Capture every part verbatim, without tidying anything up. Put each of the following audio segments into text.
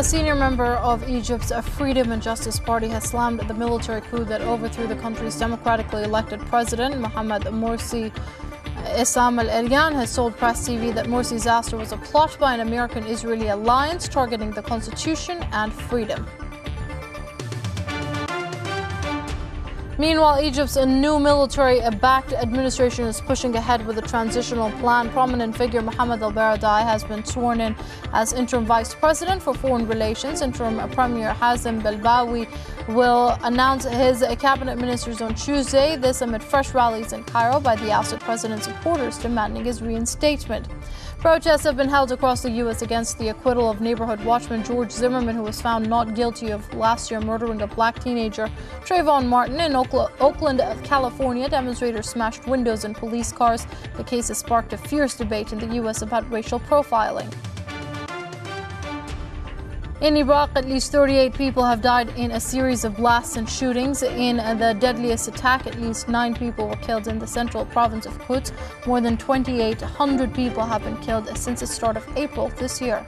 A senior member of Egypt's Freedom and Justice Party has slammed the military coup that overthrew the country's democratically elected president, Mohamed Morsi. Issam Al-Eryan has told Press T V that Morsi's ouster was a plot by an American-Israeli alliance targeting the constitution and freedom. Meanwhile, Egypt's new military-backed administration is pushing ahead with a transitional plan. Prominent figure Mohamed Al-Baradei has been sworn in as interim vice president for foreign relations. Interim Premier Hazem Belbawi will announce his cabinet ministers on Tuesday. This amid fresh rallies in Cairo by the ousted president's supporters demanding his reinstatement. Protests have been held across the U S against the acquittal of neighborhood watchman George Zimmerman, who was found not guilty of last year murdering a black teenager, Trayvon Martin. In Oakland, California, demonstrators smashed windows in police cars. The case has sparked a fierce debate in the U S about racial profiling. In Iraq, at least thirty-eight people have died in a series of blasts and shootings. In the deadliest attack, at least nine people were killed in the central province of Quds. More than twenty-eight hundred people have been killed since the start of April this year.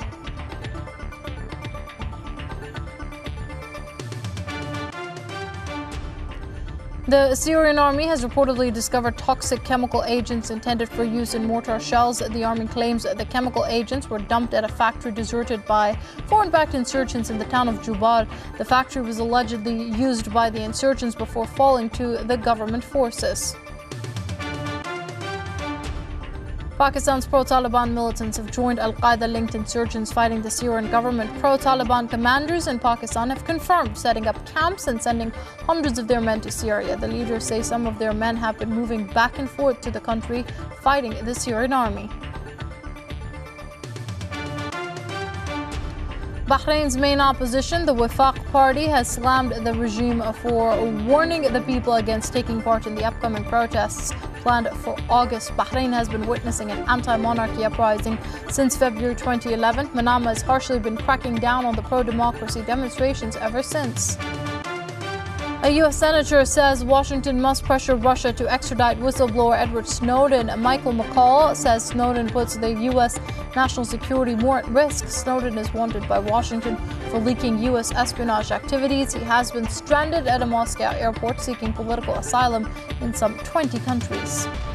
The Syrian army has reportedly discovered toxic chemical agents intended for use in mortar shells. The army claims the chemical agents were dumped at a factory deserted by foreign-backed insurgents in the town of Jubar. The factory was allegedly used by the insurgents before falling to the government forces. Pakistan's pro-Taliban militants have joined Al-Qaeda-linked insurgents fighting the Syrian government. Pro-Taliban commanders in Pakistan have confirmed setting up camps and sending hundreds of their men to Syria. The leaders say some of their men have been moving back and forth to the country fighting the Syrian army. Bahrain's main opposition, the Wifaq Party, has slammed the regime for warning the people against taking part in the upcoming protests planned for August. Bahrain has been witnessing an anti-monarchy uprising since February twenty eleven. Manama has harshly been cracking down on the pro-democracy demonstrations ever since. A U S senator says Washington must pressure Russia to extradite whistleblower Edward Snowden. Michael McCall says Snowden puts the U S national security more at risk. Snowden is wanted by Washington for leaking U S espionage activities. He has been stranded at a Moscow airport seeking political asylum in some twenty countries.